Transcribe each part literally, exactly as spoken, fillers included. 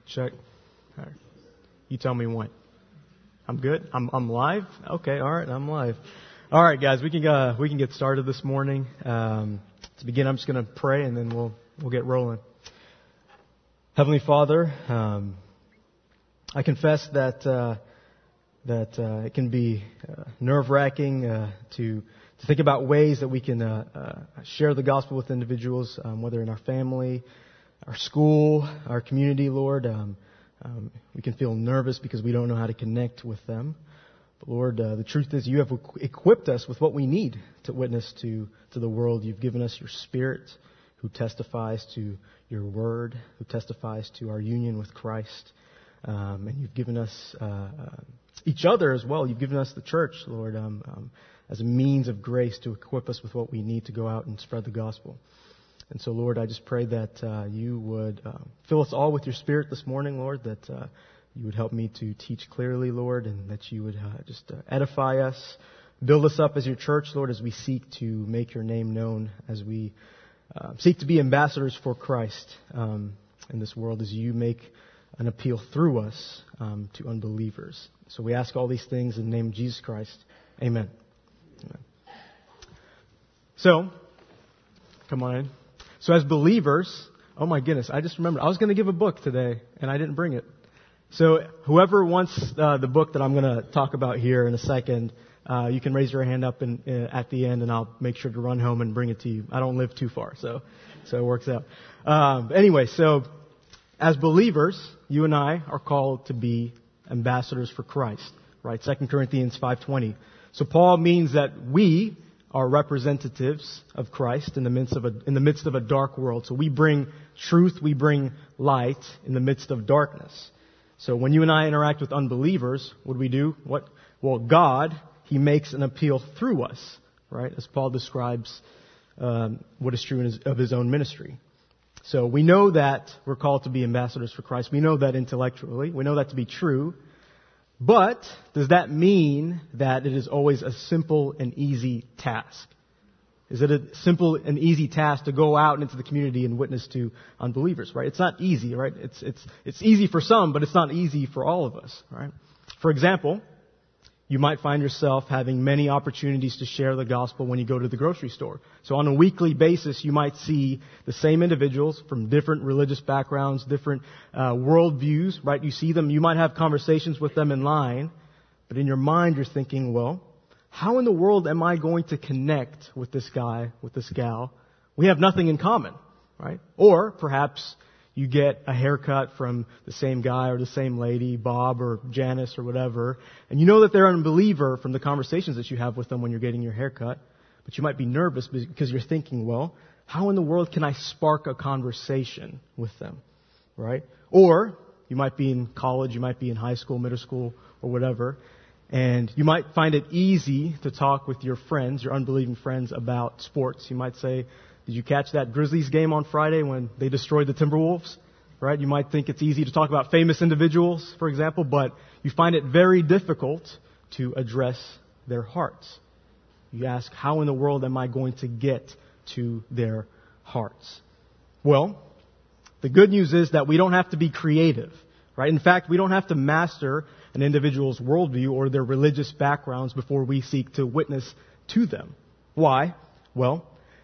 Check. All right. You tell me when. I'm good. I'm I'm live. Okay. All right. I'm live. All right, guys. We can uh, we can get started this morning. Um, to begin, I'm just going to pray and then we'll we'll get rolling. Heavenly Father, um, I confess that uh, that uh, it can be uh, nerve-wracking uh, to to think about ways that we can uh, uh, share the gospel with individuals, um, whether in our family, our school, our community, Lord. Um, um, we can feel nervous because we don't know how to connect with them. But Lord, uh, the truth is you have equipped us with what we need to witness to, to the world. You've given us your Spirit who testifies to your word, who testifies to our union with Christ. Um, and you've given us uh, uh, each other as well. You've given us the church, Lord, um, um, as a means of grace to equip us with what we need to go out and spread the gospel. And so, Lord, I just pray that uh, you would uh, fill us all with your Spirit this morning, Lord, that uh, you would help me to teach clearly, Lord, and that you would uh, just uh, edify us, build us up as your church, Lord, as we seek to make your name known, as we uh, seek to be ambassadors for Christ um, in this world, as you make an appeal through us um, to unbelievers. So we ask all these things in the name of Jesus Christ. Amen. Amen. So, come on in. So as believers, oh my goodness, I just remembered, I was going to give a book today, and I didn't bring it. So whoever wants uh, the book that I'm going to talk about here in a second, uh, you can raise your hand up in, uh, at the end, and I'll make sure to run home and bring it to you. I don't live too far, so so it works out. Um, anyway, so as believers, you and I are called to be ambassadors for Christ, right? Second Corinthians five twenty. So Paul means that we are representatives of Christ in the midst of a in the midst of a dark world. So we bring truth, we bring light in the midst of darkness. So when you and I interact with unbelievers, what do we do? What? Well, God, He makes an appeal through us, right? As Paul describes um, what is true in his, of His own ministry. So we know that we're called to be ambassadors for Christ. We know that intellectually. We know that to be true. But does that mean that it is always a simple and easy task? Is it a simple and easy task to go out into the community and witness to unbelievers, right? It's not easy, right? It's it's it's easy for some, but it's not easy for all of us, right? For example, you might find yourself having many opportunities to share the gospel when you go to the grocery store. So on a weekly basis, you might see the same individuals from different religious backgrounds, different uh, worldviews, right? You see them, you might have conversations with them in line, but in your mind you're thinking, well, how in the world am I going to connect with this guy, with this gal? We have nothing in common, right? Or perhaps you get a haircut from the same guy or the same lady, Bob or Janice or whatever, and you know that they're an unbeliever from the conversations that you have with them when you're getting your haircut, but you might be nervous because you're thinking, well, how in the world can I spark a conversation with them, right? Or you might be in college, you might be in high school, middle school, or whatever, and you might find it easy to talk with your friends, your unbelieving friends, about sports. You might say, did you catch that Grizzlies game on Friday when they destroyed the Timberwolves? Right? You might think it's easy to talk about famous individuals, for example, but you find it very difficult to address their hearts. You ask, how in the world am I going to get to their hearts? Well, the good news is that we don't have to be creative, right? In fact, we don't have to master an individual's worldview or their religious backgrounds before we seek to witness to them. Why? Well,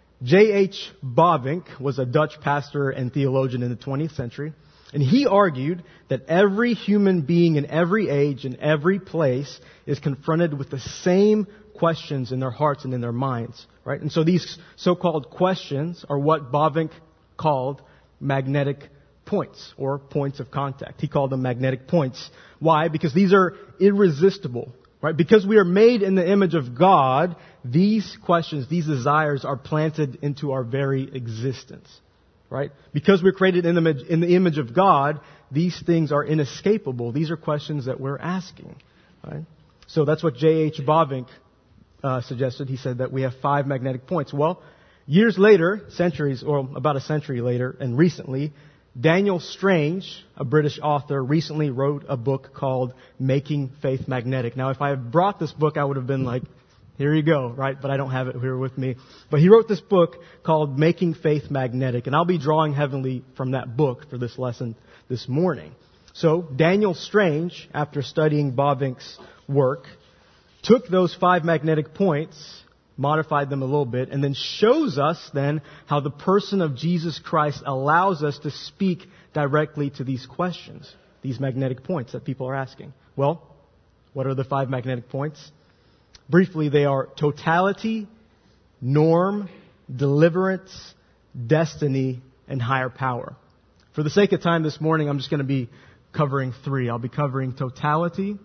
J H Bavinck was a Dutch pastor and theologian in the twentieth century, and he argued that every human being in every age and every place is confronted with the same questions in their hearts and in their minds, right? And so these so-called questions are what Bavinck called magnetic points or points of contact. He called them magnetic points. Why? Because these are irresistible. Right? Because we are made in the image of God, these questions, these desires are planted into our very existence. Right? Because we're created in the image, in the image of God, these things are inescapable. These are questions that we're asking. Right? So that's what J H Bavinck uh, suggested. He said that we have five magnetic points. Well, years later, centuries, or about a century later, and recently, Daniel Strange, a British author, recently wrote a book called Making Faith Magnetic. Now, if I had brought this book, I would have been like, here you go, right? But I don't have it here with me. But he wrote this book called Making Faith Magnetic, and I'll be drawing heavily from that book for this lesson this morning. So Daniel Strange, after studying Bavinck's work, took those five magnetic points, modified them a little bit, and then shows us then how the person of Jesus Christ allows us to speak directly to these questions, these magnetic points that people are asking. Well, what are the five magnetic points? Briefly, they are totality, norm, deliverance, destiny, and higher power. For the sake of time this morning, I'm just going to be covering three. I'll be covering totality.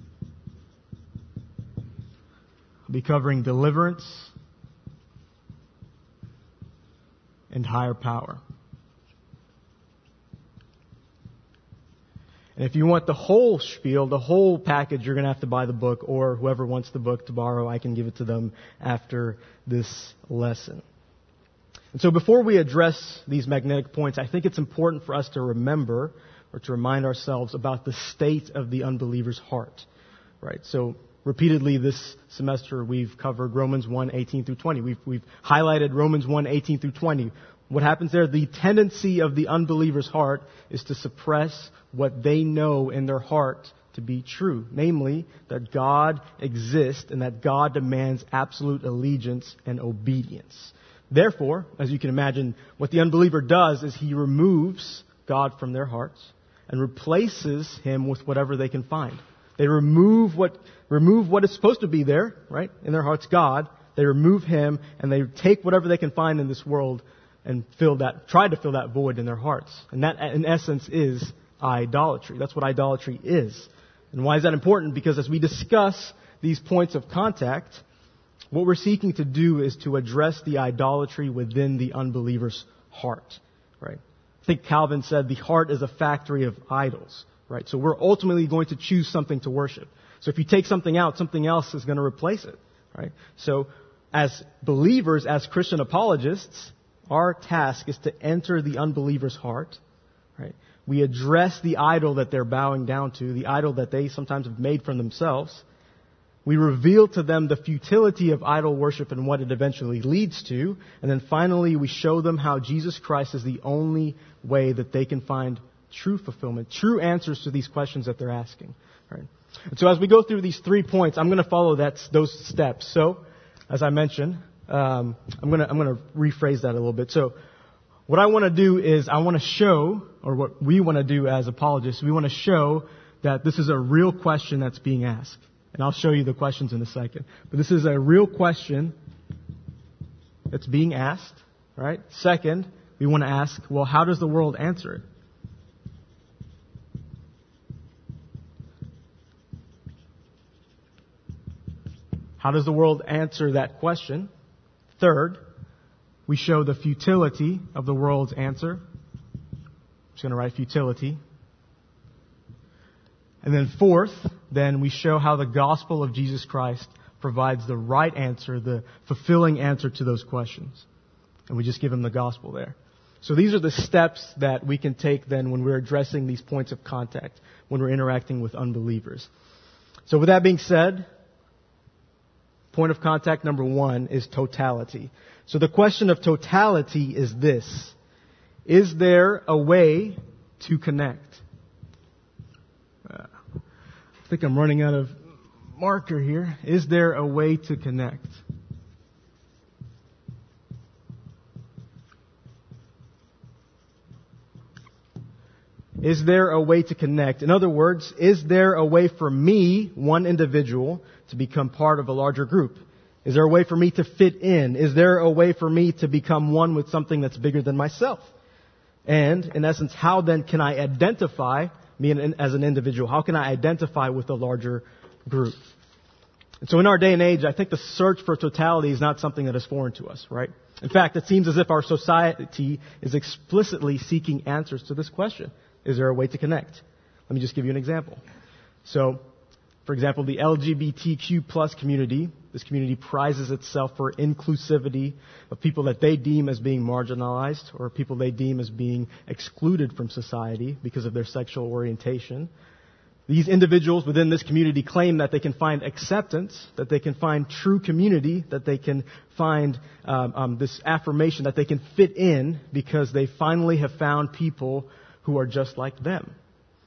I'll be covering deliverance and higher power. And if you want the whole spiel, the whole package, you're going to have to buy the book, or whoever wants the book to borrow, I can give it to them after this lesson. And so before we address these magnetic points, I think it's important for us to remember or to remind ourselves about the state of the unbeliever's heart. Right? So repeatedly this semester we've covered Romans one, eighteen through twenty. We've, we've highlighted Romans one, eighteen through twenty. What happens there? The tendency of the unbeliever's heart is to suppress what they know in their heart to be true. Namely, that God exists and that God demands absolute allegiance and obedience. Therefore, as you can imagine, what the unbeliever does is he removes God from their hearts and replaces Him with whatever they can find. They remove what, remove what is supposed to be there, right? In their hearts, God. They remove Him and they take whatever they can find in this world and fill that, try to fill that void in their hearts. And that, in essence, is idolatry. That's what idolatry is. And why is that important? Because as we discuss these points of contact, what we're seeking to do is to address the idolatry within the unbeliever's heart, right? I think Calvin said the heart is a factory of idols, right? So we're ultimately going to choose something to worship. So if you take something out, something else is going to replace it, right? So as believers, as Christian apologists, our task is to enter the unbeliever's heart, right? We address the idol that they're bowing down to, the idol that they sometimes have made for themselves. We reveal to them the futility of idol worship and what it eventually leads to. And then finally, we show them how Jesus Christ is the only way that they can find true fulfillment, true answers to these questions that they're asking. Right? And so as we go through these three points, I'm going to follow that, those steps. So, as I mentioned, um, I'm going to I'm going to rephrase that a little bit. So, what I want to do is I want to show, or what we want to do as apologists, we want to show that this is a real question that's being asked. And I'll show you the questions in a second. But this is a real question that's being asked, right? Second, we want to ask, well, how does the world answer it? How does the world answer that question? Third, we show the futility of the world's answer. I'm just going to write futility. And then fourth, then we show how the gospel of Jesus Christ provides the right answer, the fulfilling answer to those questions. And we just give them the gospel there. So these are the steps that we can take then when we're addressing these points of contact, when we're interacting with unbelievers. So with that being said, point of contact number one is totality. So the question of totality is this: is there a way to connect? Uh, I think I'm running out of marker here. Is there a way to connect? Is there a way to connect? In other words, is there a way for me, one individual, to become part of a larger group? Is there a way for me to fit in? Is there a way for me to become one with something that's bigger than myself? And, in essence, how then can I identify me as an individual? How can I identify with a larger group? And so in our day and age, I think the search for totality is not something that is foreign to us, right? In fact, it seems as if our society is explicitly seeking answers to this question. Is there a way to connect? Let me just give you an example. So, for example, the L G B T Q plus community, this community prizes itself for inclusivity of people that they deem as being marginalized or people they deem as being excluded from society because of their sexual orientation. These individuals within this community claim that they can find acceptance, that they can find true community, that they can find um, um, this affirmation that they can fit in because they finally have found people who are just like them.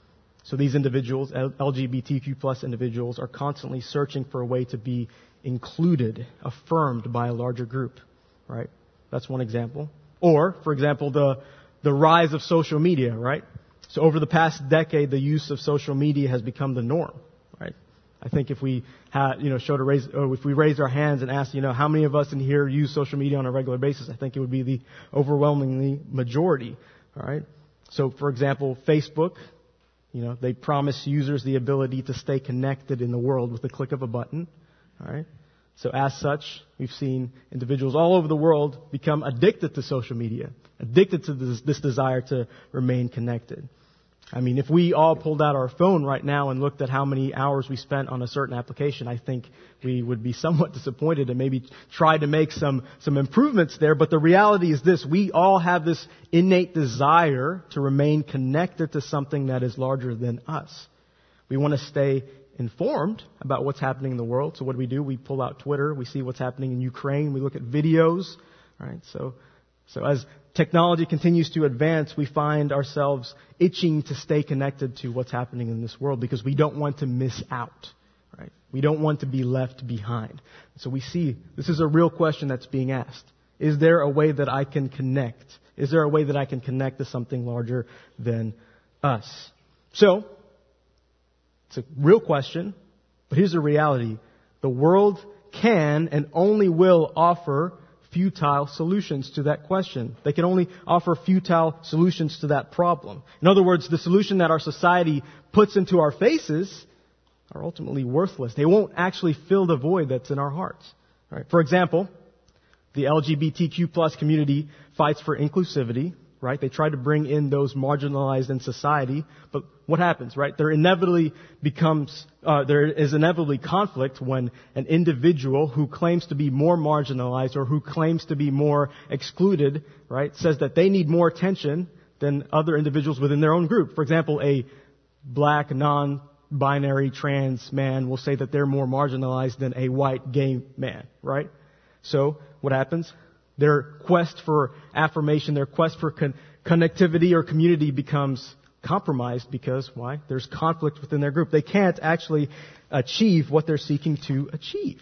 So these individuals, L G B T Q plus individuals, are constantly searching for a way to be included, affirmed by a larger group, right? That's one example. Or, for example, the the rise of social media, right? So over the past decade, the use of social media has become the norm, right? I think if we had, you know, showed a raise, or if we raised our hands and asked, you know, how many of us in here use social media on a regular basis, I think it would be the overwhelmingly majority, all right? So, for example, Facebook, you know, they promise users the ability to stay connected in the world with the click of a button, all right? So as such, we've seen individuals all over the world become addicted to social media, addicted to this, this desire to remain connected. I mean, if we all pulled out our phone right now and looked at how many hours we spent on a certain application, I think we would be somewhat disappointed and maybe try to make some, some improvements there. But the reality is this: we all have this innate desire to remain connected to something that is larger than us. We want to stay informed about what's happening in the world. So what do we do? We pull out Twitter. We see what's happening in Ukraine. We look at videos. Right? So, so as technology continues to advance, we find ourselves itching to stay connected to what's happening in this world because we don't want to miss out. Right? We don't want to be left behind. So we see this is a real question that's being asked. Is there a way that I can connect? Is there a way that I can connect to something larger than us? So, it's a real question, but here's the reality. The world can and only will offer futile solutions to that question. They can only offer futile solutions to that problem. In other words, the solution that our society puts into our faces are ultimately worthless. They won't actually fill the void that's in our hearts. Right? For example, the L G B T Q plus community fights for inclusivity. Right? They try to bring in those marginalized in society, but what happens, right? There inevitably becomes, uh, there is inevitably conflict when an individual who claims to be more marginalized or who claims to be more excluded, right, says that they need more attention than other individuals within their own group. For example, a black, non-binary, trans man will say that they're more marginalized than a white, gay man, right? So, what happens? Their quest for affirmation, their quest for con- connectivity or community becomes compromised because, why? There's conflict within their group. They can't actually achieve what they're seeking to achieve.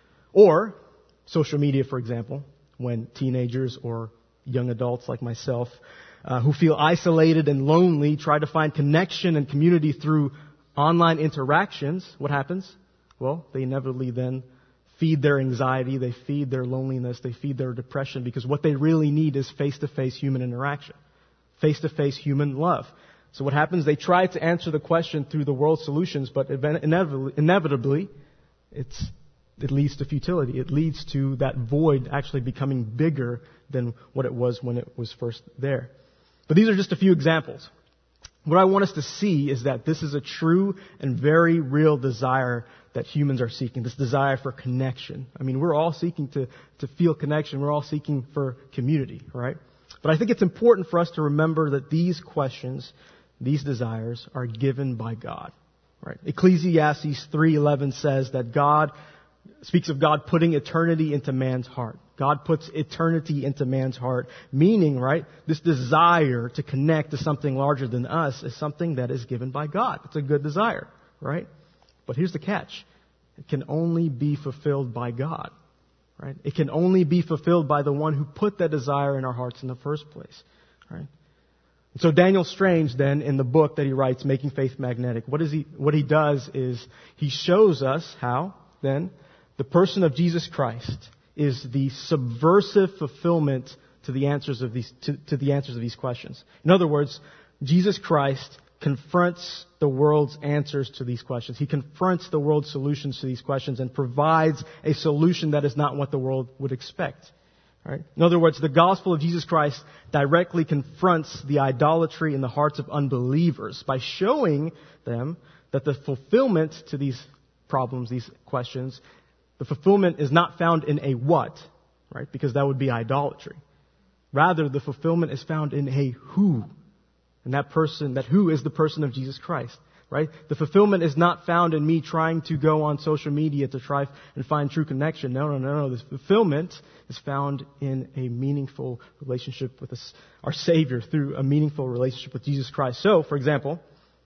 Or, social media, for example, when teenagers or young adults like myself uh, who feel isolated and lonely try to find connection and community through online interactions, what happens? Well, they inevitably then feed their anxiety, they feed their loneliness, they feed their depression, because what they really need is face-to-face human interaction, face-to-face human love. So what happens? They try to answer the question through the world's solutions, but inevitably, inevitably it's, it leads to futility. It leads to that void actually becoming bigger than what it was when it was first there. But these are just a few examples. What I want us to see is that this is a true and very real desire that humans are seeking, this desire for connection. I mean, we're all seeking to, to feel connection. We're all seeking for community, right? But I think it's important for us to remember that these questions, these desires, are given by God, right? Ecclesiastes three eleven says that God speaks of God putting eternity into man's heart. God puts eternity into man's heart, meaning, right, this desire to connect to something larger than us is something that is given by God. It's a good desire, right? But here's the catch. It can only be fulfilled by God, right? It can only be fulfilled by the one who put that desire in our hearts in the first place, right? And so Daniel Strange, then, in the book that he writes, Making Faith Magnetic, what is he, what he does is he shows us how, then, the person of Jesus Christ is the subversive fulfillment to the answers of these, to, to the answers of these questions. In other words, Jesus Christ confronts the world's answers to these questions. He confronts the world's solutions to these questions and provides a solution that is not what the world would expect. Right? In other words, the gospel of Jesus Christ directly confronts the idolatry in the hearts of unbelievers by showing them that the fulfillment to these problems, these questions, the fulfillment is not found in a what, right? Because that would be idolatry. Rather, the fulfillment is found in a who. And that person, that who is the person of Jesus Christ, right? The fulfillment is not found in me trying to go on social media to try and find true connection. No, no, no, no. The fulfillment is found in a meaningful relationship with us, our Savior, through a meaningful relationship with Jesus Christ. So, for example,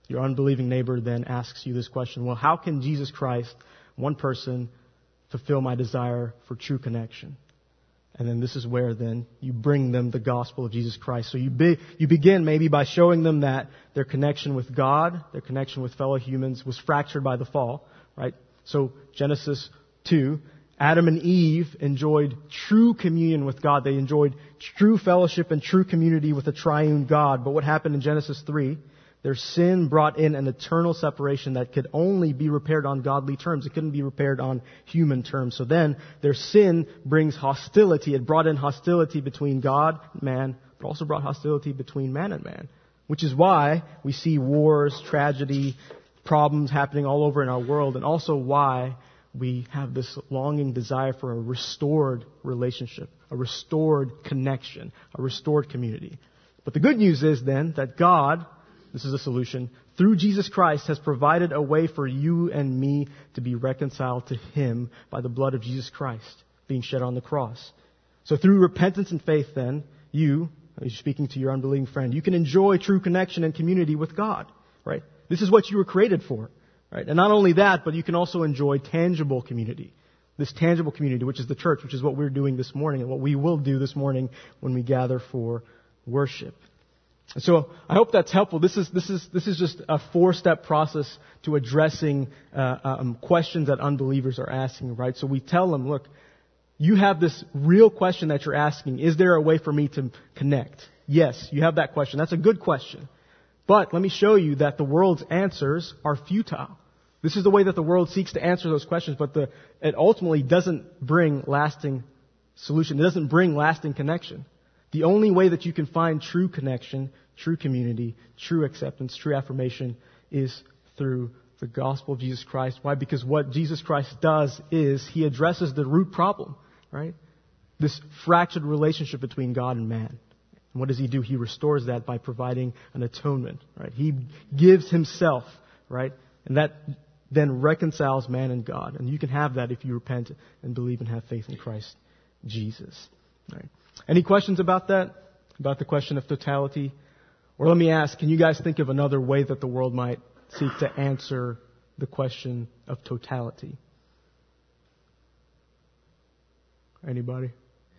Your unbelieving neighbor then asks you this question, well, how can Jesus Christ, one person, fulfill my desire for true connection? And then this is where then you bring them the gospel of Jesus Christ. So you be, you begin maybe by showing them that their connection with God, their connection with fellow humans was fractured by the fall, right? So Genesis two, Adam and Eve enjoyed true communion with God. They enjoyed true fellowship and true community with the triune God. But what happened in Genesis three? Their sin brought in an eternal separation that could only be repaired on godly terms. It couldn't be repaired on human terms. So then their sin brings hostility. It brought in hostility between God and man, but also brought hostility between man and man. Which is why we see wars, tragedy, problems happening all over in our world, and also why we have this longing desire for a restored relationship, a restored connection, a restored community. But the good news is then that God, this is a solution, through Jesus Christ has provided a way for you and me to be reconciled to Him by the blood of Jesus Christ being shed on the cross. So through repentance and faith then, you, you're speaking to your unbelieving friend, you can enjoy true connection and community with God, right? This is what you were created for, right? And not only that, but you can also enjoy tangible community. This tangible community, which is the church, which is what we're doing this morning and what we will do this morning when we gather for worship. So I hope that's helpful. This is this is this is just a four-step process to addressing uh, um, questions that unbelievers are asking. Right. So we tell them, look, you have this real question that you're asking. Is there a way for me to connect? Yes, you have that question. That's a good question. But let me show you that the world's answers are futile. This is the way that the world seeks to answer those questions, but the, it ultimately doesn't bring lasting solution. It doesn't bring lasting connection. The only way that you can find true connection, true community, true acceptance, true affirmation is through the gospel of Jesus Christ. Why? Because what Jesus Christ does is He addresses the root problem, right? This fractured relationship between God and man. And what does He do? He restores that by providing an atonement, right? He gives Himself, right? And that then reconciles man and God. And you can have that if you repent and believe and have faith in Christ Jesus, right? Any questions about that? About the question of totality? Or let me ask, can you guys think of another way that the world might seek to answer the question of totality? Anybody?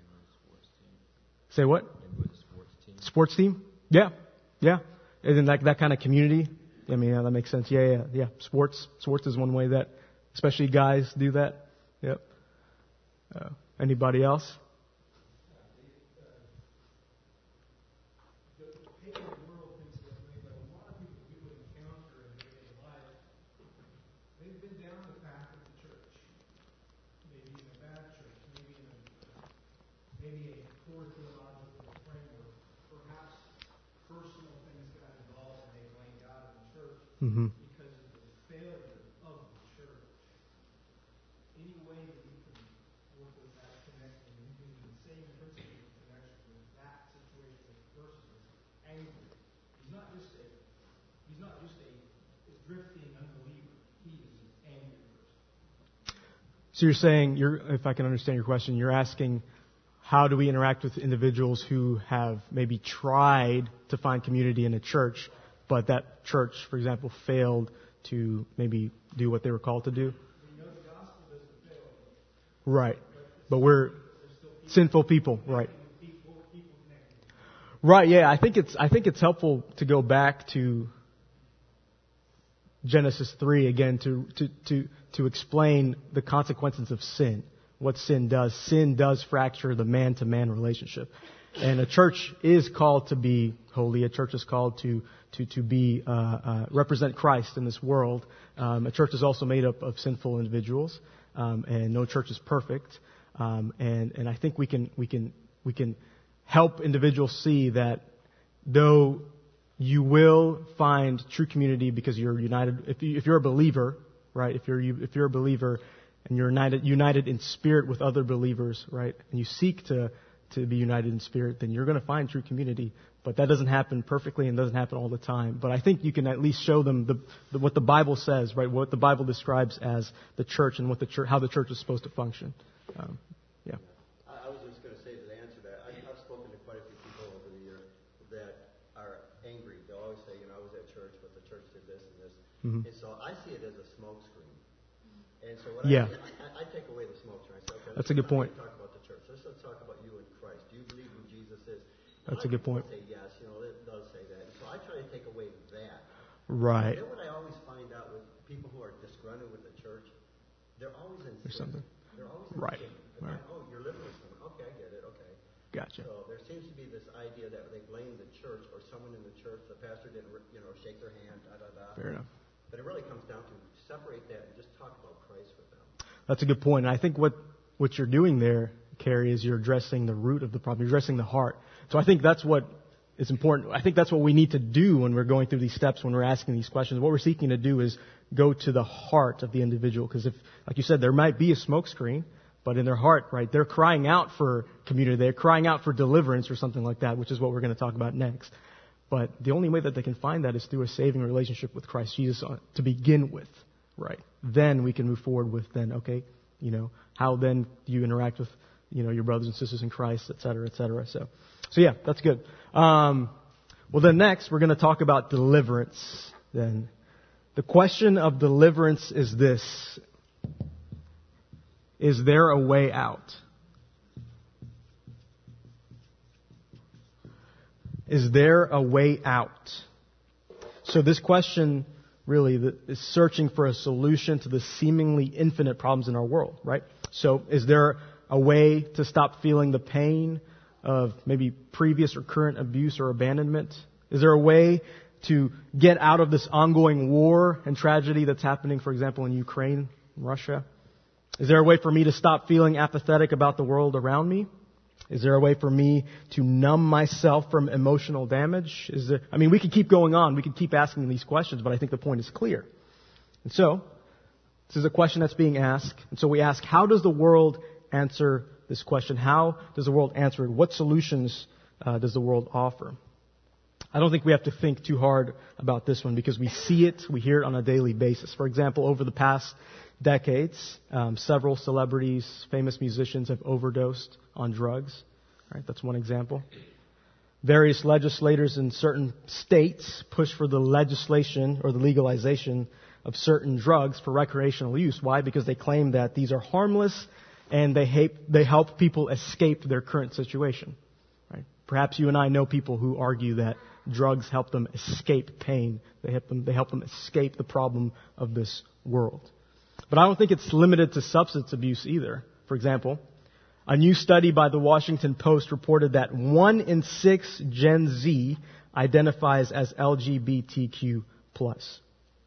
Say what? Sports team. Sports team? Yeah. Yeah. Isn't that that kind of community? I mean, yeah, that makes sense. Yeah, yeah, yeah. Sports. Sports is one way that, especially guys, do that. Yep. Uh, anybody else? Mm-hmm. Because of the failure of the church. Any way that you can work with that connection, you can do the same principle of connection with that situation with the person who's angry. He's not just a he's not just a, a drifting unbeliever. He is an angry person. So you're saying, you're, if I can understand your question, you're asking, how do we interact with individuals who have maybe tried to find community in a church, but that church, for example, failed to maybe do what they were called to do? We know the gospel doesn't fail. Right. But we're sinful people, right. Right, yeah. I think it's I think it's helpful to go back to Genesis three again to to to, to explain the consequences of sin. What sin does. Sin does fracture the man-to-man relationship. And a church is called to be holy. A church is called to to to be uh, uh, represent Christ in this world. Um, a church is also made up of sinful individuals, um, and no church is perfect. Um, and and I think we can we can we can help individuals see that though you will find true community because you're united. If you, if you're a believer, right? If you're if you're a believer and you're united united in spirit with other believers, right? And you seek to to be united in spirit, then you're going to find true community. But that doesn't happen perfectly and doesn't happen all the time. But I think you can at least show them the, the, what the Bible says, right? What the Bible describes as the church and what the church, how the church is supposed to function. Um, yeah. I was just going to say to answer that, I, I've spoken to quite a few people over the year that are angry. They'll always say, you know, I was at church, but the church did this, Mm-hmm. And so I see it as a smoke screen. And so what Yeah. I, I, I take away the smoke screen. I say, okay, That's a good point. Talk about the church. Let's, let's talk about you and Christ. Do you believe who Jesus is? That's a a good point. Say yes, you know, it does say that. And so I try to take away that. Right. And then what I always find out with people who are disgruntled with the church, they're always in Or sin. something. They're always in Right. sin. Right. Oh, you're living with someone. Okay, I get it. Okay. Gotcha. So there seems to be this idea that they blame the church or someone in the church. The pastor didn't, you know, shake their hand. Da da da. Fair enough. But it really comes down to separate that and just talk about Christ with them. That's a good point. And I think what, what you're doing there, Carrie, is you're addressing the root of the problem. You're addressing the heart. So I think that's what is important. I think that's what we need to do when we're going through these steps, when we're asking these questions. What we're seeking to do is go to the heart of the individual. Because if, like you said, there might be a smokescreen, but in their heart, right, they're crying out for community. They're crying out for deliverance or something like that, which is what we're going to talk about next. But the only way that they can find that is through a saving relationship with Christ Jesus to begin with, right? Then we can move forward with then, okay, you know, how then do you interact with, you know, your brothers and sisters in Christ, et cetera, et cetera. So, so yeah, that's good. Um, well, then next we're going to talk about deliverance. Then the question of deliverance is this: is there a way out? Is there a way out? So this question really is searching for a solution to the seemingly infinite problems in our world, right? So is there a way to stop feeling the pain of maybe previous or current abuse or abandonment? Is there a way to get out of this ongoing war and tragedy that's happening, for example, in Ukraine, Russia? Is there a way for me to stop feeling apathetic about the world around me? Is there a way for me to numb myself from emotional damage? Is there, I mean, we could keep going on. We could keep asking these questions, but I think the point is clear. And so, this is a question that's being asked. And so we ask, how does the world answer this question? How does the world answer it? What solutions uh, does the world offer? I don't think we have to think too hard about this one because we see it, we hear it on a daily basis. For example, over the past decades, um, several celebrities, famous musicians have overdosed on drugs. Right, that's one example. Various legislators in certain states push for the legislation or the legalization of certain drugs for recreational use. Why? Because they claim that these are harmless and they help, they help people escape their current situation. Right? Perhaps you and I know people who argue that drugs help them escape pain. They help them, they help them escape the problem of this world. But I don't think it's limited to substance abuse either. For example, a new study by the Washington Post reported that one in six Gen Z identifies as L G B T Q plus.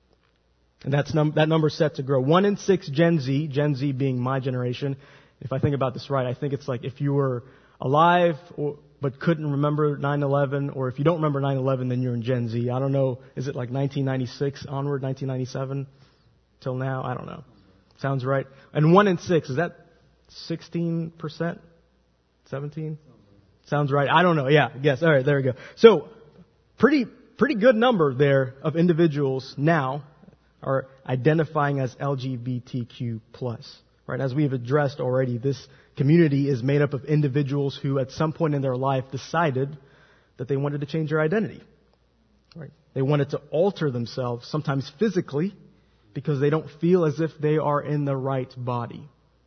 And that's num- that number is set to grow. One in six Gen Z, Gen Z being my generation. If I think about this right, I think it's like if you were alive or, but couldn't remember nine eleven, or if you don't remember nine eleven, then you're in Gen Z. I don't know, is it like nineteen ninety-six onward, nineteen ninety-seven till now? I don't know. Sounds right. And one in six, is that sixteen percent? seventeen? Sounds right. I don't know. Yeah, yes. All right, there we go. So, pretty, pretty good number there of individuals now are identifying as L G B T Q plus. Right? As we've addressed already, this community is made up of individuals who at some point in their life decided that they wanted to change their identity. Right? They wanted to alter themselves, sometimes physically, because they don't feel as if they are in the right body.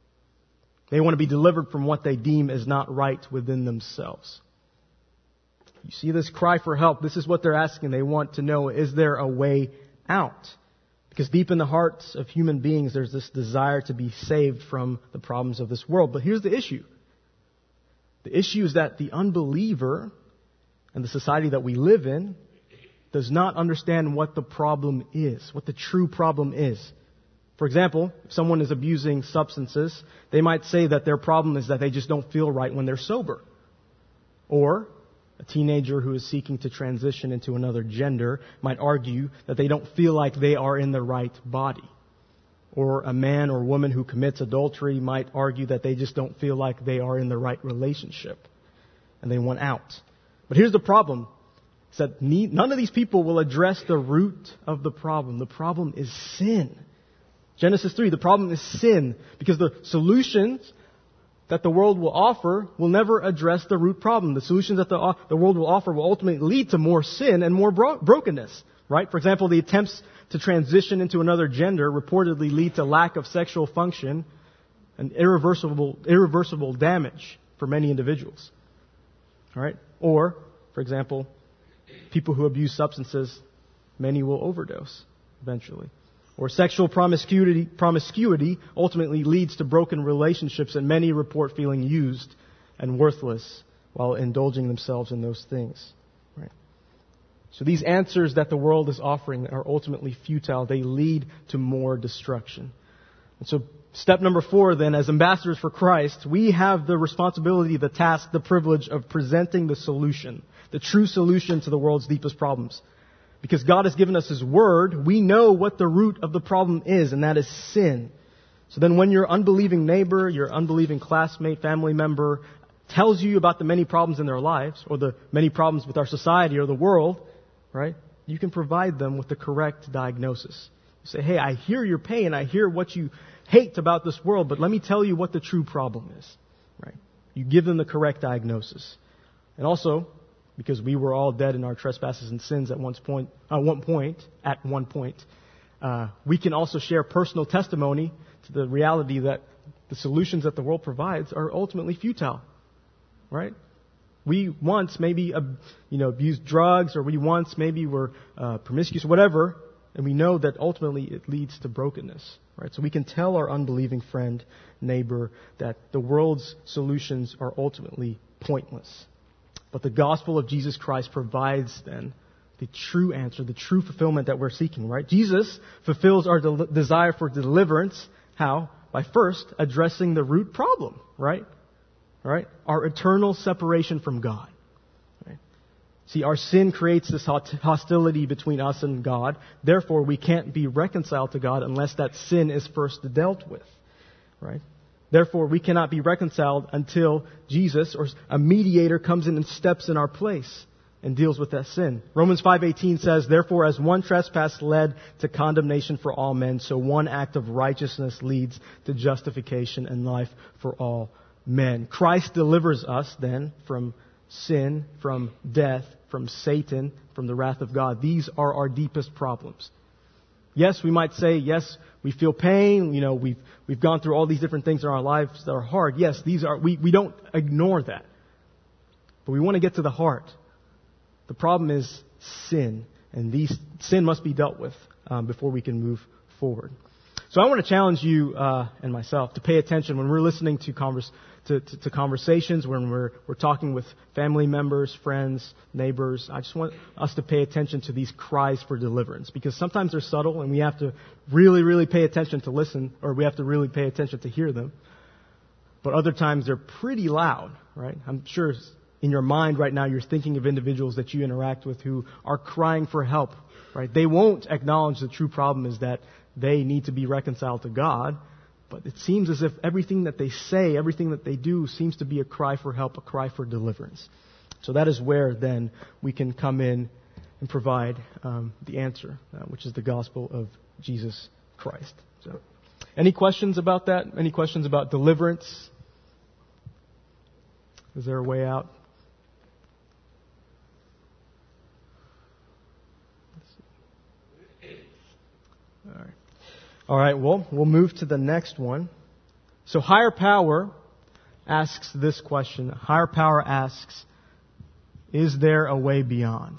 They want to be delivered from what they deem is not right within themselves. You see this cry for help. This is what they're asking. They want to know, is there a way out? Because deep in the hearts of human beings, there's this desire to be saved from the problems of this world. But here's the issue. The issue is that the unbeliever and the society that we live in does not understand what the problem is, what the true problem is. For example, if someone is abusing substances, they might say that their problem is that they just don't feel right when they're sober. Or a teenager who is seeking to transition into another gender might argue that they don't feel like they are in the right body. Or a man or woman who commits adultery might argue that they just don't feel like they are in the right relationship and they want out. But here's the problem. It's that none of these people will address the root of the problem. The problem is sin. Genesis three, the problem is sin, because the solutions that the world will offer will never address the root problem. The solutions that the, the world will offer will ultimately lead to more sin and more bro- brokenness. right? For example, the attempts to transition into another gender reportedly lead to lack of sexual function and irreversible, irreversible damage for many individuals. All right? Or, for example, people who abuse substances, many will overdose eventually. Or sexual promiscuity, promiscuity ultimately leads to broken relationships, and many report feeling used and worthless while indulging themselves in those things. Right? So these answers that the world is offering are ultimately futile. They lead to more destruction. And so step number four then, as ambassadors for Christ, we have the responsibility, the task, the privilege of presenting the solution, the true solution to the world's deepest problems. Because God has given us His Word, we know what the root of the problem is, and that is sin. So then when your unbelieving neighbor, your unbelieving classmate, family member tells you about the many problems in their lives, or the many problems with our society or the world, right, you can provide them with the correct diagnosis. You say, hey, I hear your pain, I hear what you hate about this world, but let me tell you what the true problem is. Right? You give them the correct diagnosis. And also, because we were all dead in our trespasses and sins at one point, uh, one point, at one point, uh, we can also share personal testimony to the reality that the solutions that the world provides are ultimately futile, right? We once maybe, uh, you know, abused drugs, or we once maybe were uh, promiscuous, whatever, and we know that ultimately it leads to brokenness, right? So we can tell our unbelieving friend, neighbor, that the world's solutions are ultimately pointless. But the gospel of Jesus Christ provides then the true answer, the true fulfillment that we're seeking, right? Jesus fulfills our de- desire for deliverance. How? By first addressing the root problem, right? Right? Our eternal separation from God. Right? See, our sin creates this hostility between us and God. Therefore, we can't be reconciled to God unless that sin is first dealt with, right? Therefore, we cannot be reconciled until Jesus, or a mediator, comes in and steps in our place and deals with that sin. Romans five eighteen says, therefore, as one trespass led to condemnation for all men, so one act of righteousness leads to justification and life for all men. Christ delivers us then from sin, from death, from Satan, from the wrath of God. These are our deepest problems. Yes, we might say, yes, we feel pain, you know, we've we've gone through all these different things in our lives that are hard. Yes, these are we, we don't ignore that. But we want to get to the heart. The problem is sin, and these sin must be dealt with um, before we can move forward. So I want to challenge you uh, and myself to pay attention when we're listening to converse, to, to, to conversations, when we're we're talking with family members, friends, neighbors. I just want us to pay attention to these cries for deliverance, because sometimes they're subtle, and we have to really, really pay attention to listen, or we have to really pay attention to hear them. But other times they're pretty loud, right? I'm sure in your mind right now you're thinking of individuals that you interact with who are crying for help, right? They won't acknowledge the true problem is that they need to be reconciled to God, but it seems as if everything that they say, everything that they do seems to be a cry for help, a cry for deliverance. So that is where then we can come in and provide um, the answer, uh, which is the gospel of Jesus Christ. So, any questions about that? Any questions about deliverance? Is there a way out? All right. All right, well, we'll move to the next one. So higher power asks this question. Higher power asks, is there a way beyond?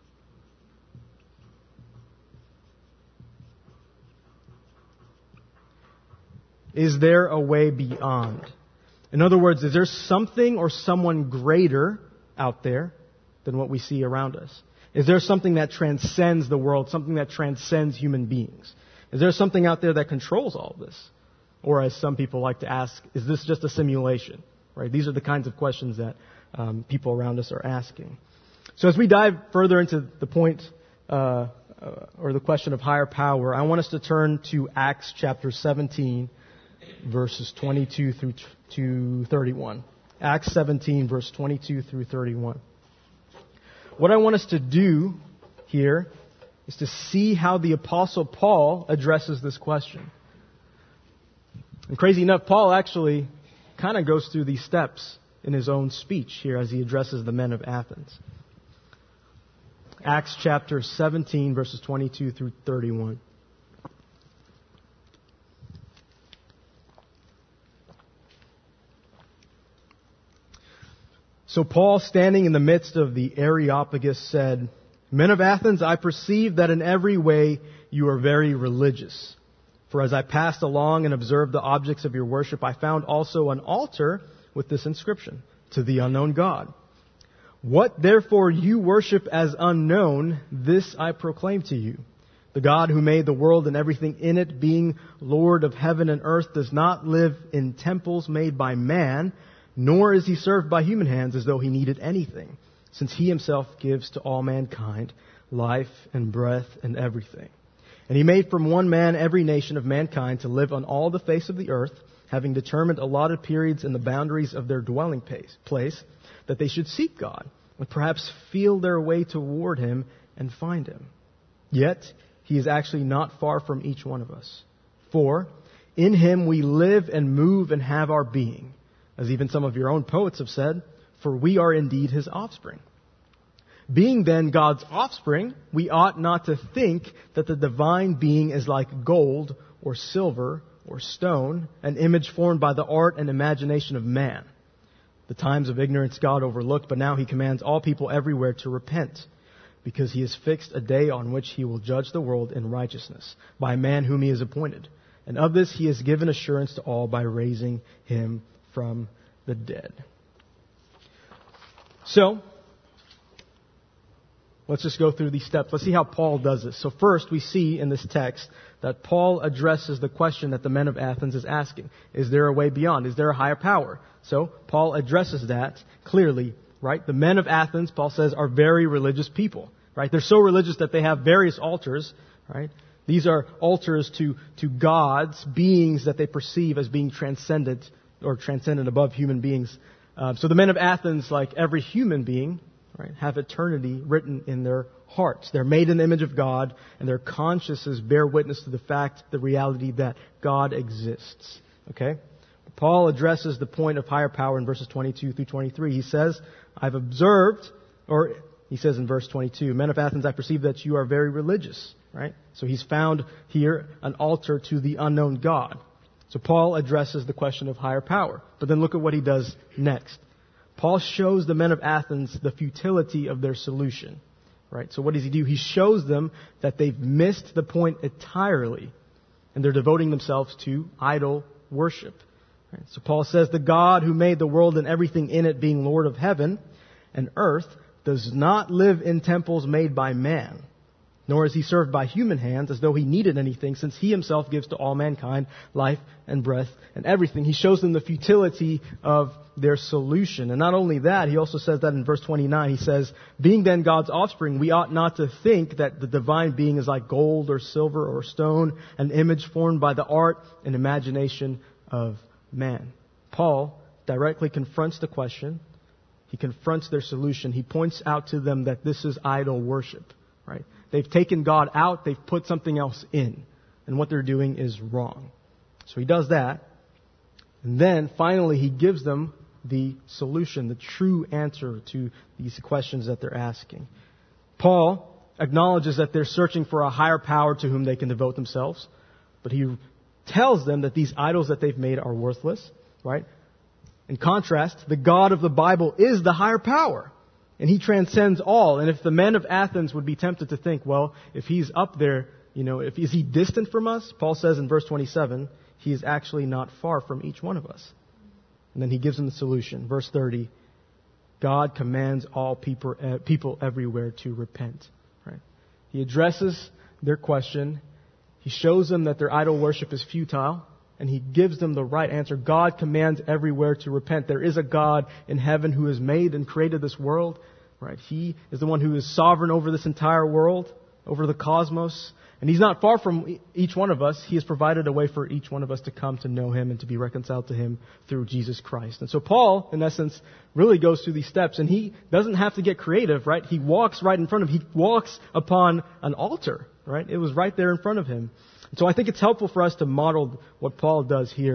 Is there a way beyond? In other words, is there something or someone greater out there than what we see around us? Is there something that transcends the world, something that transcends human beings? Is there something out there that controls all of this? Or as some people like to ask, is this just a simulation? Right? These are the kinds of questions that um, people around us are asking. So as we dive further into the point uh, uh, or the question of higher power, I want us to turn to Acts chapter seventeen, verses twenty-two through to thirty-one. Acts seventeen, verse twenty-two through thirty-one. What I want us to do here is to see how the Apostle Paul addresses this question. And crazy enough, Paul actually kind of goes through these steps in his own speech here as he addresses the men of Athens. Acts chapter seventeen, verses twenty-two through thirty-one. So Paul, standing in the midst of the Areopagus, said, "Men of Athens, I perceive that in every way you are very religious. For as I passed along and observed the objects of your worship, I found also an altar with this inscription, 'To the unknown God.' What therefore you worship as unknown, this I proclaim to you. The God who made the world and everything in it, being Lord of heaven and earth, does not live in temples made by man, nor is he served by human hands as though he needed anything, since he himself gives to all mankind life and breath and everything. And he made from one man every nation of mankind to live on all the face of the earth, having determined allotted periods and the boundaries of their dwelling place, that they should seek God, and perhaps feel their way toward him and find him. Yet he is actually not far from each one of us. For in him we live and move and have our being, as even some of your own poets have said, for we are indeed his offspring. Being then God's offspring, we ought not to think that the divine being is like gold or silver or stone, an image formed by the art and imagination of man. The times of ignorance God overlooked, but now he commands all people everywhere to repent, because he has fixed a day on which he will judge the world in righteousness by a man whom he has appointed. And of this he has given assurance to all by raising him from the dead." So, let's just go through these steps. Let's see how Paul does this. So first, we see in this text that Paul addresses the question that the men of Athens is asking. Is there a way beyond? Is there a higher power? So, Paul addresses that clearly, right? The men of Athens, Paul says, are very religious people, right? They're so religious that they have various altars, right? These are altars to, to gods, beings that they perceive as being transcendent or transcendent above human beings. Uh, so the men of Athens, like every human being, right, have eternity written in their hearts. They're made in the image of God, and their consciences bear witness to the fact, the reality that God exists. Okay? Paul addresses the point of higher power in verses twenty-two through twenty-three. He says, I've observed, or he says in verse twenty-two, "Men of Athens, I perceive that you are very religious." Right? So he's found here an altar to the unknown God. So Paul addresses the question of higher power. But then look at what he does next. Paul shows the men of Athens the futility of their solution. Right? So what does he do? He shows them that they've missed the point entirely, and they're devoting themselves to idol worship. Right? So Paul says, the God who made the world and everything in it, being Lord of heaven and earth, does not live in temples made by man, nor is he served by human hands as though he needed anything, since he himself gives to all mankind life and breath and everything. He shows them the futility of their solution. And not only that, he also says that in verse twenty-nine. He says, "Being then God's offspring, we ought not to think that the divine being is like gold or silver or stone, an image formed by the art and imagination of man." Paul directly confronts the question. He confronts their solution. He points out to them that this is idol worship, right? They've taken God out. They've put something else in. And what they're doing is wrong. So he does that. And then finally he gives them the solution, the true answer to these questions that they're asking. Paul acknowledges that they're searching for a higher power to whom they can devote themselves. But he tells them that these idols that they've made are worthless, right? In contrast, the God of the Bible is the higher power. And he transcends all. And if the men of Athens would be tempted to think, well, if he's up there, you know, if is he distant from us? Paul says in verse twenty-seven, he is actually not far from each one of us. And then he gives them the solution. Verse thirty, God commands all people, uh, people everywhere to repent. Right? He addresses their question. He shows them that their idol worship is futile. And he gives them the right answer. God commands everywhere to repent. There is a God in heaven who has made and created this world. Right? He is the one who is sovereign over this entire world, over the cosmos. And he's not far from each one of us. He has provided a way for each one of us to come to know him and to be reconciled to him through Jesus Christ. And so Paul, in essence, really goes through these steps. And he doesn't have to get creative, right? He walks right in front of him. He walks upon an altar, right? It was right there in front of him. So I think it's helpful for us to model what Paul does here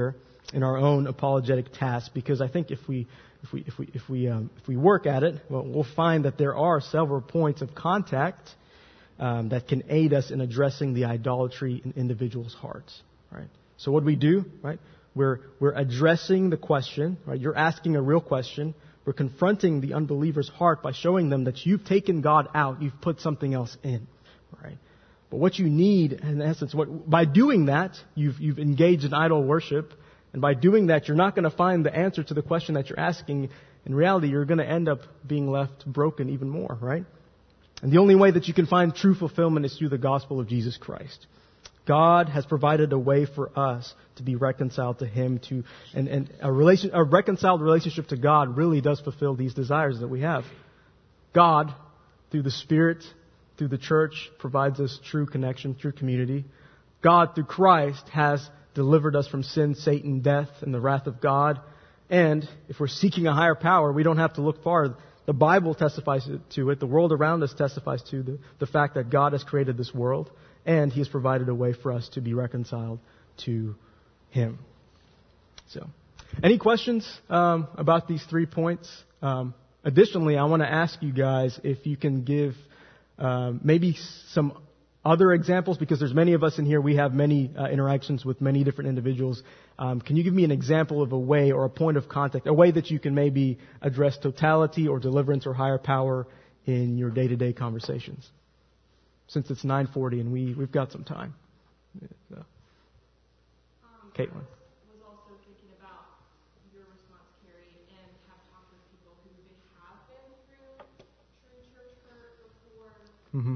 in our own apologetic task, because I think if we if we if we if we um, if we work at it, well, we'll find that there are several points of contact um, that can aid us in addressing the idolatry in individuals' hearts. Right. So what do we do? Right. We're we're addressing the question. Right. You're asking a real question. We're confronting the unbeliever's heart by showing them that you've taken God out, you've put something else in. Right. But what you need, in essence, what by doing that, you've you've engaged in idol worship. And by doing that, you're not going to find the answer to the question that you're asking. In reality, you're going to end up being left broken even more, right? And the only way that you can find true fulfillment is through the gospel of Jesus Christ. God has provided a way for us to be reconciled to Him, to and, and a relation, a reconciled relationship to God really does fulfill these desires that we have. God, through the Spirit, through the church, provides us true connection, true community. God, through Christ, has delivered us from sin, Satan, death, and the wrath of God. And if we're seeking a higher power, we don't have to look far. The Bible testifies to it. The world around us testifies to the, the fact that God has created this world, and He has provided a way for us to be reconciled to Him. So, any questions um, about these three points? Um, additionally, I want to ask you guys if you can give um, maybe some other examples, because there's many of us in here, we have many uh, interactions with many different individuals. Um, can you give me an example of a way or a point of contact, a way that you can maybe address totality or deliverance or higher power in your day-to-day conversations? Since it's nine forty and we, we've got some time. So. Um, Caitlin. I was also thinking about your response, Carrie, and have talked with people who maybe have been through true church hurt before. Mm-hmm.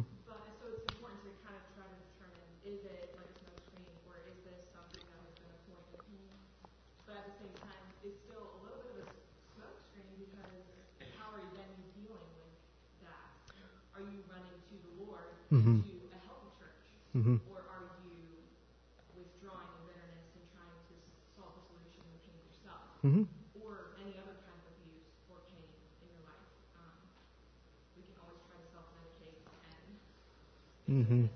Is it like a smoke screen, or is this something that has been a point of pain? But at the same time, it's still a little bit of a smoke screen, because how are you then dealing with that? Are you running to the Lord, mm-hmm. to a healthy church? Mm-hmm. Or are you withdrawing in bitterness and trying to solve the solution and pain yourself? Mm-hmm. Or any other kind of abuse or pain in your life? Um, we can always try to self-medicate and mm-hmm.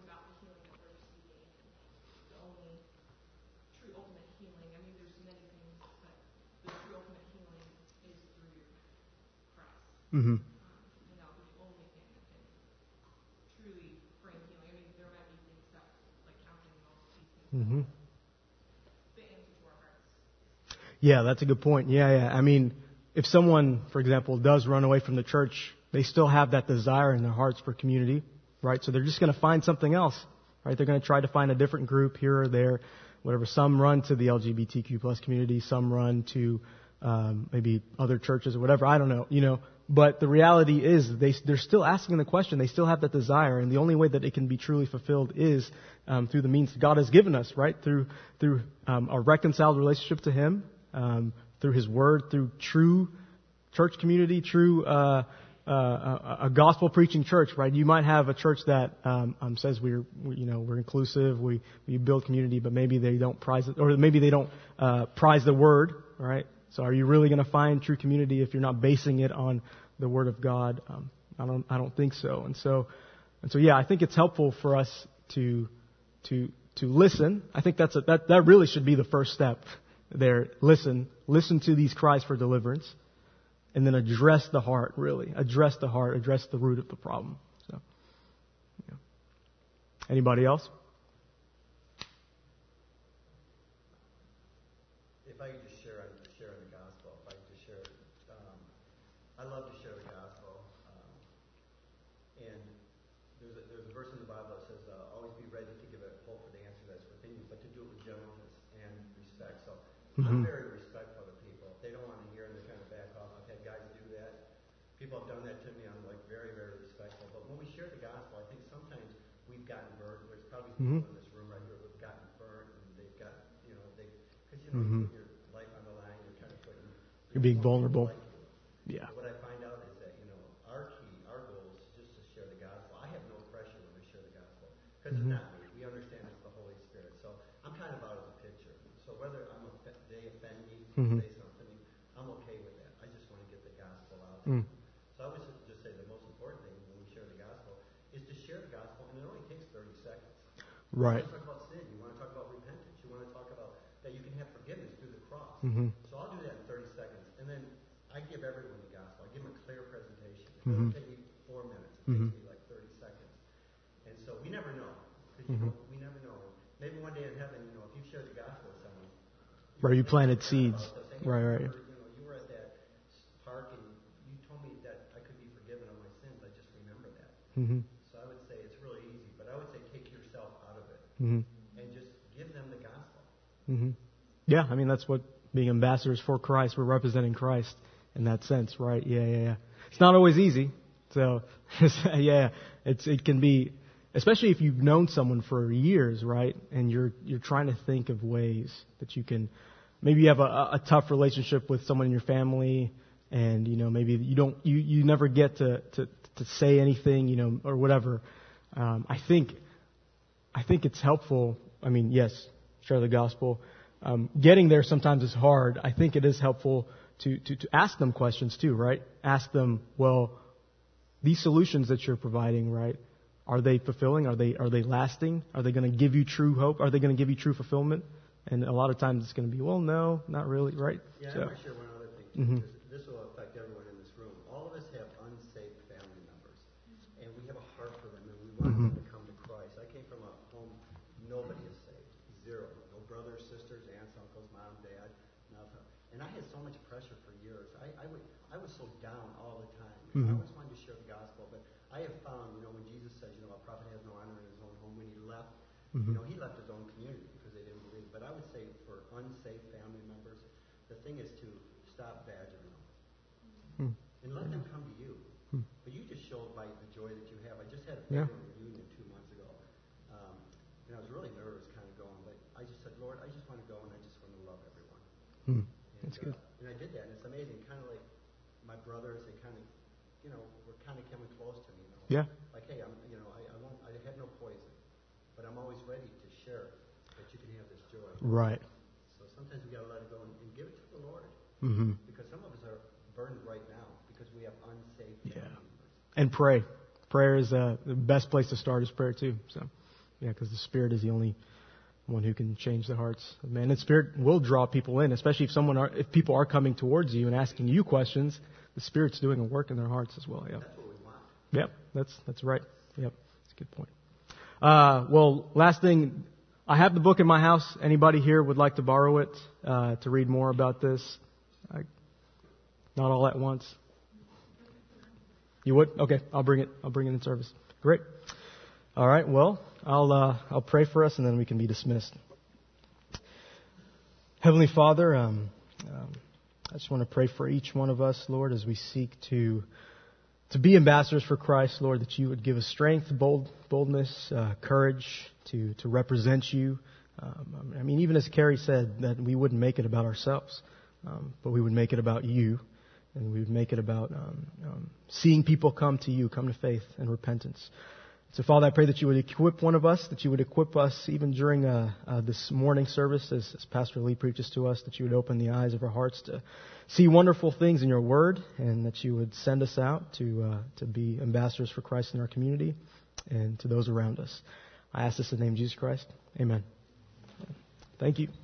Mm-hmm. Um, you know, the only thing that can truly bring healing. I mean, there might be things that, like counseling and all these things, mm-hmm. fit into our hearts. Yeah, that's a good point. Yeah, yeah. I mean, if someone, for example, does run away from the church, they still have that desire in their hearts for community, right? So they're just going to find something else, right? They're going to try to find a different group here or there, whatever. Some run to the L G B T Q plus community. Some run to um, maybe other churches or whatever. I don't know, you know. But the reality is they, they're still asking the question. They still have that desire. And the only way that it can be truly fulfilled is um, through the means God has given us, right? Through through um, a reconciled relationship to Him, um, through His Word, through true church community, true uh, uh, a, a gospel-preaching church, right? You might have a church that um, um, says we're, we, you know, we're inclusive, we, we build community, but maybe they don't prize it, or maybe they don't uh, prize the Word, right? So are you really going to find true community if you're not basing it on the Word of God? Um, I don't. I don't think so. And so, and so, yeah, I think it's helpful for us to to to listen. I think that's a, that that really should be the first step there. Listen, listen to these cries for deliverance, and then address the heart. Really, address the heart. Address the root of the problem. So, yeah. Anybody else? If I could just share, share the gospel. If I could just share, um, I love to share the gospel. Um, and there's a, there's a verse in the Bible that says, uh, "Always be ready to give a hope for the answer that's within you, but to do it with gentleness and respect." So mm-hmm. I'm very respectful of people. If they don't want to hear, and they kind of back off. I've had guys do that. People have done that to me. I'm like very, very respectful. But when we share the gospel, I think sometimes we've gotten burned. There's probably people mm-hmm. in this room right here who've gotten burned, and they've got, you know, they because you know. Mm-hmm. You're being vulnerable. Yeah. What I find out is that, you know, our key, our goal is just to share the gospel. I have no pressure when I share the gospel because mm-hmm. it's not me. We understand it's the Holy Spirit. So I'm kind of out of the picture. So whether I'm a, they offend me, mm-hmm. say something to me, I'm okay with that. I just want to get the gospel out there. Mm. So I would just say the most important thing when we share the gospel is to share the gospel, and it only takes thirty seconds. Right. You want to talk about sin. You want to talk about repentance. You want to talk about that you can have forgiveness through the cross. Mm-hmm. So I'll do that in thirty seconds. And then I give everyone the gospel. I give them a clear presentation. It Mm-hmm. doesn't take me four minutes. It Mm-hmm. takes me like thirty seconds. And so we never know. Because you Mm-hmm. know, we never know. Maybe one day in heaven, you know, if you share the gospel with someone, Right, you planted forgot seeds. about this. And Right, you right. remember, you know, you were at that park and you told me that I could be forgiven of my sins. I just remember that. Mm-hmm. So I would say it's really easy, but I would say take yourself out of it Mm-hmm. and just give them the gospel. Mm-hmm. Yeah, I mean, that's what being ambassadors for Christ, we're representing Christ in that sense, right? Yeah, yeah, yeah. It's not always easy. So, yeah, it's it can be, especially if you've known someone for years, right? And you're you're trying to think of ways that you can, maybe you have a, a tough relationship with someone in your family, and you know maybe you don't you, you never get to, to to say anything, you know, or whatever. Um, I think I think it's helpful. I mean, yes, share the gospel. Um, getting there sometimes is hard. I think it is helpful to, to, to ask them questions too, right? Ask them, well, these solutions that you're providing, right? Are they fulfilling? Are they are they lasting? Are they going to give you true hope? Are they going to give you true fulfillment? And a lot of times it's going to be, well, no, not really, right? Yeah, So, I want to share one other thing too. Mhm. Because this will affect everyone in this room. All of us have unsaved family members, and we have a heart for them, and we want Mhm. them to come to Christ. I came from a home nobody is saved, zero, no brothers, sisters, aunts, uncles, mom, dad, nothing. And I had so much pressure for years. I, I would I was so down all the time. You know, I Mhm. always wanted to share the gospel, but I have found, you know, when Jesus says, you know, a prophet has no honor in his own home, when he left, you Mhm. know, he left his own community because they didn't believe. But I would say for unsaved family members, the thing is to stop badgering them Mhm. and let them come to you. Hmm. But you just showed by the joy that you have. I just had a Yeah. family reunion two months ago, um, and I was really nervous, kind of going, but I just said, Lord, I just want to go and I just want to love everyone. Mhm. And, That's good. Uh, and I did that, and it's amazing. Kind of like my brothers, they kind of, you know, were kind of coming close to me. You know? Yeah. Like, hey, I'm, you know, I, I won't, I have no poison, but I'm always ready to share that you can have this joy. Right. So sometimes we got to let it go and, and give it to the Lord, Mm-hmm. because some of us are burdened right now because we have unsaved Yeah. family members. And pray. Prayer is uh, the best place to start is prayer too. So, yeah, because the Spirit is the only one who can change the hearts of men. And Spirit will draw people in, especially if someone are, if people are coming towards you and asking you questions. The Spirit's doing a work in their hearts as well. Yeah. That's what we want. Yep. That's that's right. Yep. That's a good point. Uh, well, last thing, I have the book in my house. Anybody here would like to borrow it uh, to read more about this? I, not all at once. You would? Okay, I'll bring it. I'll bring it in service. Great. All right. Well, I'll uh, I'll pray for us, and then we can be dismissed. Heavenly Father, um, um, I just want to pray for each one of us, Lord, as we seek to to be ambassadors for Christ, Lord, that you would give us strength, bold boldness, uh, courage to to represent you. Um, I mean, even as Carrie said, that we wouldn't make it about ourselves, um, but we would make it about you. And we would make it about um, um, seeing people come to you, come to faith and repentance. So, Father, I pray that you would equip one of us, that you would equip us even during uh, uh, this morning service as, as Pastor Lee preaches to us, that you would open the eyes of our hearts to see wonderful things in your word, and that you would send us out to uh, to be ambassadors for Christ in our community and to those around us. I ask this in the name of Jesus Christ. Amen. Thank you.